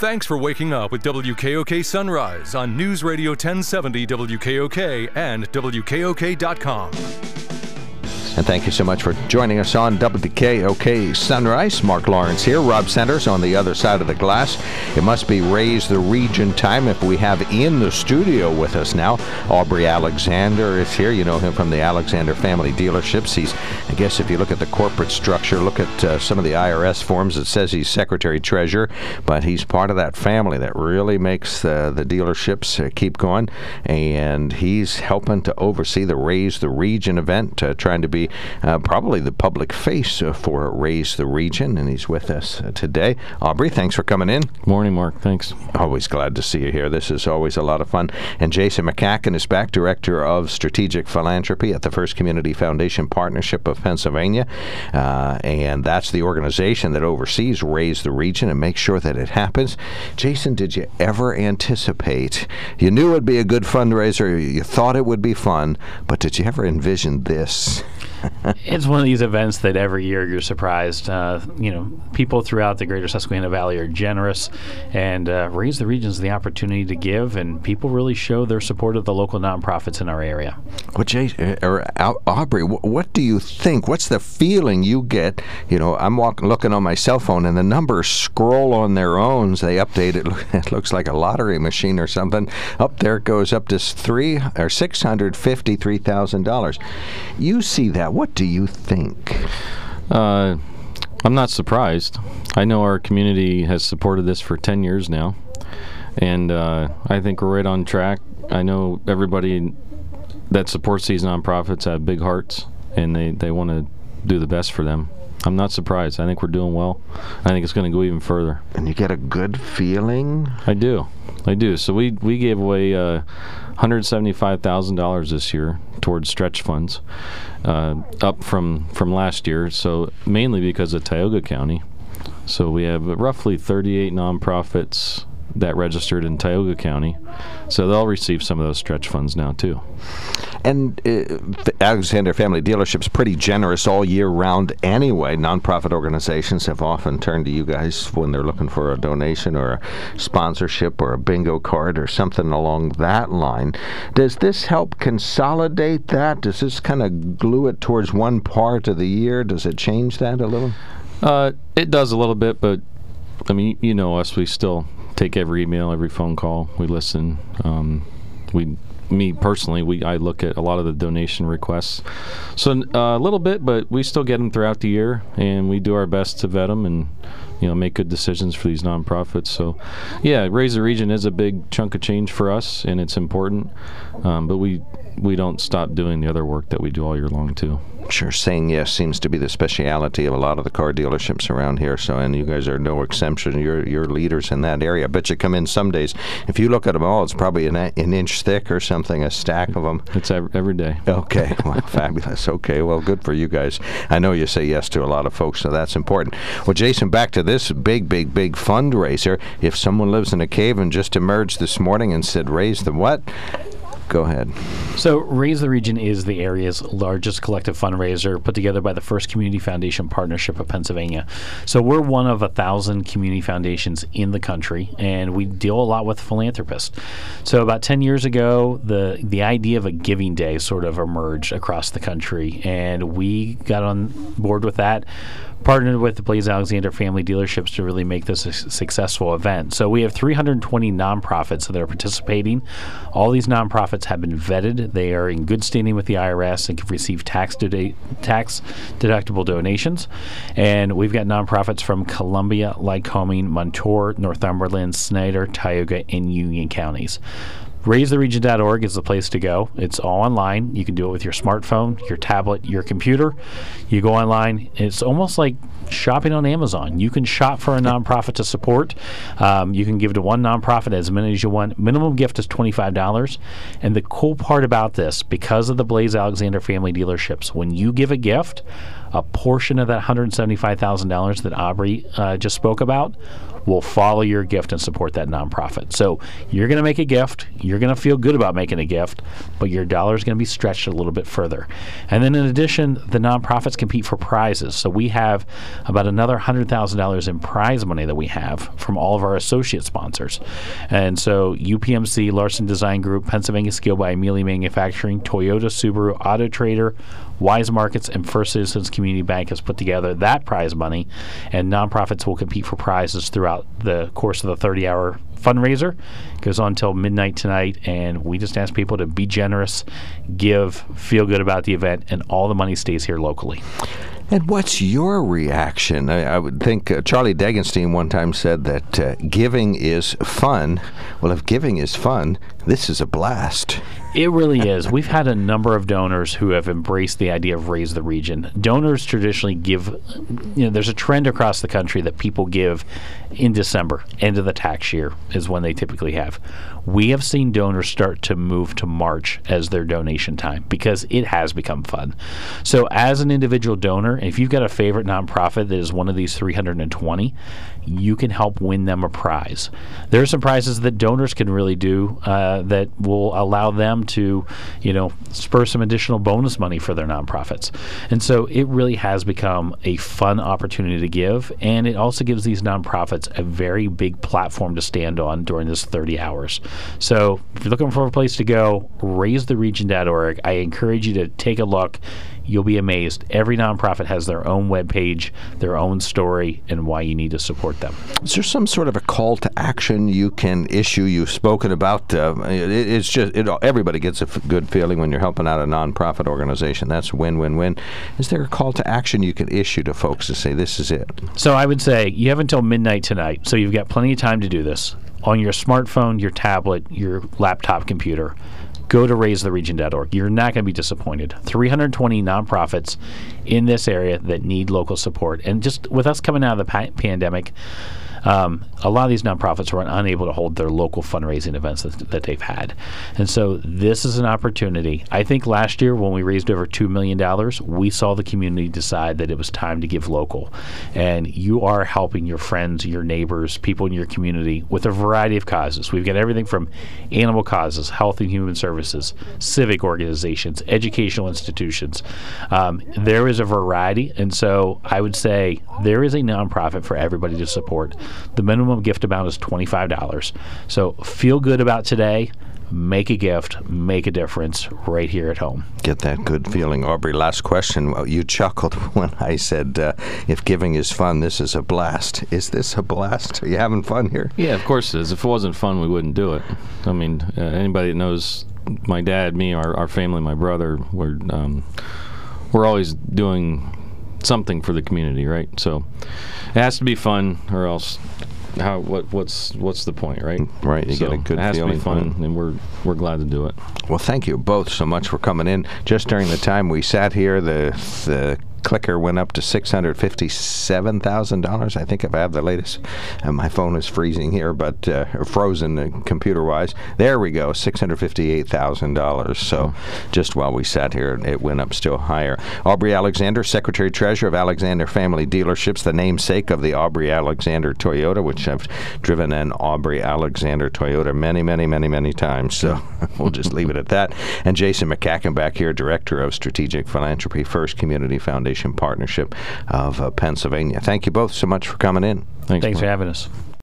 Thanks for waking up with WKOK Sunrise on News Radio 1070 WKOK and WKOK.com. And thank you so much for joining us on WKOK Sunrise. Mark Lawrence here. Rob Sanders on the other side of the glass. It must be Raise the Region time if we have in the studio with us now Aubrey Alexander is here. You know him from the Alexander Family Dealerships. He's, I guess if you look at the corporate structure, look at some of the IRS forms, it says he's Secretary-Treasurer, but he's part of that family that really makes the dealerships keep going, and he's helping to oversee the Raise the Region event, trying to be probably the public face for Raise the Region, and he's with us today. Aubrey, thanks for coming in. Morning, Mark. Thanks. Always glad to see you here. This is always a lot of fun. And Jason McCacken is back, Director of Strategic Philanthropy at the First Community Foundation Partnership of Pennsylvania, and that's the organization that oversees Raise the Region and makes sure that it happens. Jason, did you ever anticipate, you knew it would be a good fundraiser, you thought it would be fun, but did you ever envision this? It's one of these events that every year you're surprised. People throughout the greater Susquehanna Valley are generous, and Raise the Region is the opportunity to give, and people really show their support of the local nonprofits in our area. Well, Aubrey, what do you think? What's the feeling you get? You know, I'm looking on my cell phone, and the numbers scroll on their own. They update it. It looks like a lottery machine or something. Up there it goes up to $653,000. You see that. What do you think? I'm not surprised. I know our community has supported this for 10 years now, and I think we're right on track. I know everybody that supports these nonprofits have big hearts, and they want to do the best for them. I'm not surprised. I think we're doing well. I think it's going to go even further. And you get a good feeling? I do. So we gave away $175,000 this year towards stretch funds, up from last year, so mainly because of Tioga County. So we have roughly 38 nonprofits that registered in Tioga County, so they'll receive some of those stretch funds now too. And Alexander Family Dealership's pretty generous all year round anyway. Nonprofit organizations have often turned to you guys when they're looking for a donation or a sponsorship or a bingo card or something along that line. Does this help consolidate that? Does this kind of glue it towards one part of the year? Does it change that a little? It does a little bit, but I mean, you know us, we still take every email, every phone call. We listen. Me personally, I look at a lot of the donation requests. So a little bit, but we still get them throughout the year, and we do our best to vet them and make good decisions for these nonprofits. So, yeah, Raise the Region is a big chunk of change for us, and it's important. But we don't stop doing the other work that we do all year long too. Sure, saying yes seems to be the speciality of a lot of the car dealerships around here. So, and you guys are no exception. You're leaders in that area. I bet you come in some days. If you look at them all, it's probably an inch thick or something, a stack of them. It's every day. Okay, well, fabulous. Okay, well, good for you guys. I know you say yes to a lot of folks, so that's important. Well, Jason, back to this big fundraiser. If someone lives in a cave and just emerged this morning and said, raise the what? Go ahead. So Raise the Region is the area's largest collective fundraiser put together by the First Community Foundation Partnership of Pennsylvania. So we're one of 1,000 community foundations in the country, and we deal a lot with philanthropists. So about 10 years ago, the idea of a giving day sort of emerged across the country, and we got on board with that, partnered with the Blaze Alexander Family Dealerships to really make this a successful event. So we have 320 nonprofits that are participating. All these nonprofits have been vetted. They are in good standing with the IRS and can receive tax deductible donations. And we've got nonprofits from Columbia, Lycoming, Montour, Northumberland, Snyder, Tioga, and Union counties. RaiseTheRegion.org is the place to go. It's all online. You can do it with your smartphone, your tablet, your computer. You go online. It's almost like shopping on Amazon. You can shop for a nonprofit to support. You can give to one nonprofit as many as you want. Minimum gift is $25. And the cool part about this, because of the Blaze Alexander Family Dealerships, when you give a gift, a portion of that $175,000 that Aubrey just spoke about will follow your gift and support that nonprofit. So you're going to make a gift. You're going to feel good about making a gift, but your dollar is going to be stretched a little bit further. And then in addition, the nonprofits compete for prizes. So we have about another $100,000 in prize money that we have from all of our associate sponsors. And so UPMC, Larson Design Group, Pennsylvania Skill by Amelia Manufacturing, Toyota, Subaru, Auto Trader, Wise Markets, and First Citizens Community Bank has put together that prize money, and nonprofits will compete for prizes throughout the course of the 30-hour fundraiser. It goes on until midnight tonight, and we just ask people to be generous, give, feel good about the event, and all the money stays here locally. And what's your reaction? I would think Charlie Degenstein one time said that giving is fun. Well, if giving is fun, this is a blast. It really is. We've had a number of donors who have embraced the idea of Raise the Region. Donors traditionally give, there's a trend across the country that people give in December, end of the tax year is when they typically have. We have seen donors start to move to March as their donation time because it has become fun. So as an individual donor, if you've got a favorite nonprofit that is one of these 320, you can help win them a prize. There are some prizes that donors can really do that will allow them to, spur some additional bonus money for their nonprofits. And so it really has become a fun opportunity to give, and it also gives these nonprofits a very big platform to stand on during this 30 hours. So if you're looking for a place to go, raisetheregion.org. I encourage you to take a look. You'll be amazed. Every nonprofit has their own webpage, their own story, and why you need to support them. Is there some sort of a call to action you can issue? You've spoken about it's just everybody gets a good feeling when you're helping out a nonprofit organization. That's win-win-win. Is there a call to action you can issue to folks to say this is it? So I would say you have until midnight tonight, so you've got plenty of time to do this. On your smartphone, your tablet, your laptop computer, go to raisetheregion.org. You're not going to be disappointed. 320 nonprofits in this area that need local support. And just with us coming out of the pandemic, a lot of these nonprofits were unable to hold their local fundraising events that they've had. And so this is an opportunity. I think last year when we raised over $2 million, we saw the community decide that it was time to give local. And you are helping your friends, your neighbors, people in your community with a variety of causes. We've got everything from animal causes, health and human services, civic organizations, educational institutions. There is a variety. And so I would say there is a nonprofit for everybody to support. The minimum gift amount is $25. So feel good about today. Make a gift. Make a difference right here at home. Get that good feeling. Aubrey, last question. You chuckled when I said, if giving is fun, this is a blast. Is this a blast? Are you having fun here? Yeah, of course it is. If it wasn't fun, we wouldn't do it. I mean, anybody that knows my dad, me, our family, my brother, we're always doing something for the community, right? So it has to be fun, or else what's the point, right? Right. You get a good feeling. It has to be fun, and we're glad to do it. Well, thank you both so much for coming in. Just during the time we sat here, the clicker went up to $657,000. I think if I have the latest. My phone is freezing here, but frozen computer-wise. There we go, $658,000. So just while we sat here, it went up still higher. Aubrey Alexander, Secretary-Treasurer of Alexander Family Dealerships, the namesake of the Aubrey Alexander Toyota, which I've driven an Aubrey Alexander Toyota many, many, many, many times. So we'll just leave it at that. And Jason McCacken back here, Director of Strategic Philanthropy, First Community Foundation Partnership of Pennsylvania. Thank you both so much for coming in. Thanks for having us.